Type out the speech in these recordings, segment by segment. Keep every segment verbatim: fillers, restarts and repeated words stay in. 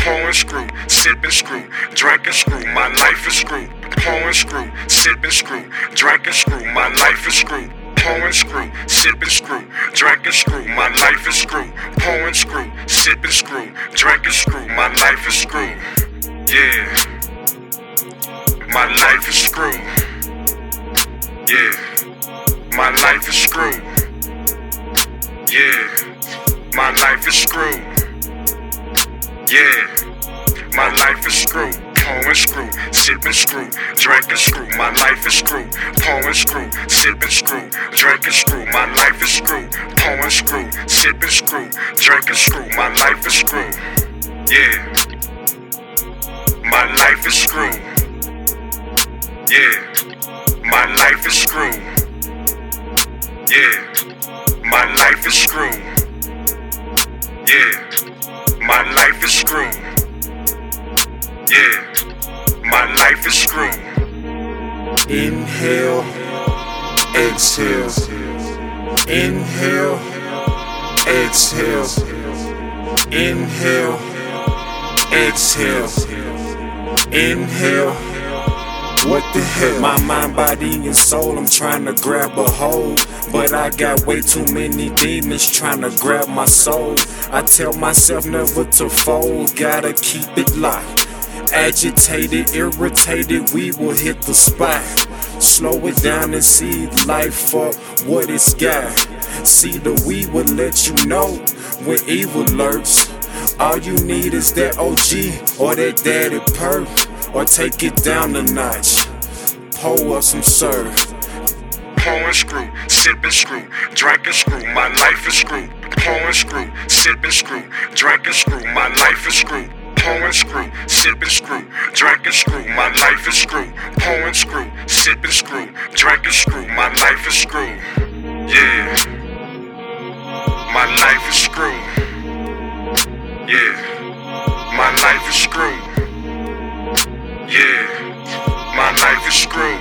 pouring screw, sipping screw, drinking screw, my life is screw. Pouring screw, sipping screw, drinking screw, my life is screw. Pouring screw, sipping screw, drinking screw, my life is screw. Pouring screw, sipping screw, drinking screw, my life is screw. Yeah, my life is screw. Yeah, my life is screw. Yeah, my life is screw. Yeah, my life is screw. Pouring screw, sipping screw, drinking screw, my life is screw. Pouring screw, sipping screw, drinking screw, my life is screw. Pouring screw, sipping screw, drinking screw, my life is screw. Yeah, my life is screw. Yeah, my life is screw. Yeah, my life is screw. Yeah, my life is screw. Yeah, my life is screw. Inhale, exhale. Inhale, exhale. Inhale, exhale. Inhale. What the hell? My mind, body, and soul, I'm trying to grab a hold. But I got way too many demons trying to grab my soul. I tell myself never to fold, gotta keep it locked. Agitated, irritated, we will hit the spot. Slow it down and see life for what it's got. See, the we will let you know when evil lurks. All you need is that O G or that daddy perk. Or take it down a notch, pour up some serve. Pouring screw, sipping screw, drinking screw, my life is screw. Pouring screw, sipping screw, drinking screw, my life is screw. Pouring screw, sipping screw, drinking screw, my life is screw. Pouring screw, sipping screw, drinking screw, my life is screw. Yeah, my life is screw. Yeah, my life is screw. Yeah, my life is screw.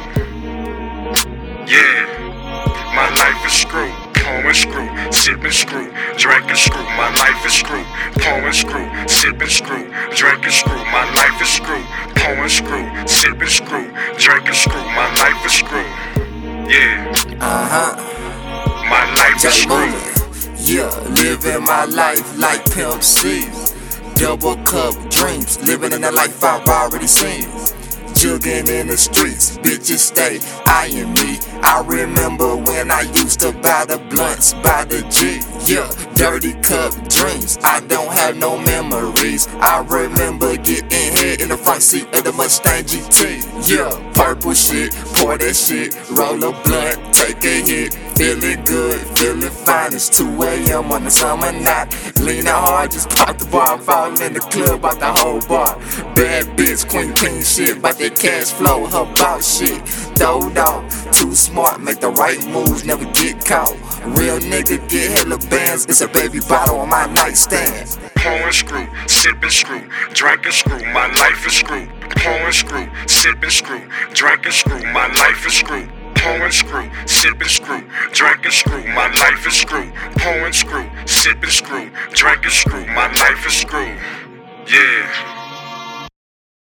Yeah, my life is screw. Pouring screw, sipping screw, drinking screw, my life is screw. Pouring screw, sipping screw, drinking screw, my life is screw. Pouring screw, sipping screw, drinking screw, my life is screw. Yeah, uh-huh. My life is screw. Yeah, living my life like Pimp C. Double cup dreams, living in that life I've already seen. Jugging in the streets, bitches stay eyeing me. I remember when I used to buy the blunts by the G. Yeah, dirty cup dreams, I don't have no memories. I remember getting hit in the front seat of the Mustang G T. Yeah, purple shit, pour that shit, roll a blunt, take a hit. Feeling good, feeling fine, it's two A M on the summer night. Leaning hard, just pop the bar, falling in the club, about the whole bar. Bad bitch, queen, clean shit, bout that cash flow, her bout shit. Throwed off, too smart, make the right moves, never get caught. Real nigga get hella bands, it's a baby bottle on my nightstand. Pouring screw, sipping screw, drinking screw, my life is screw. Pouring screw, sipping screw, drinking screw, my life is screw. Pouring screw, sipping screw, drinking screw, my life is screw. Pouring screw, sipping screw, drinking screw, my life is screw. Yeah.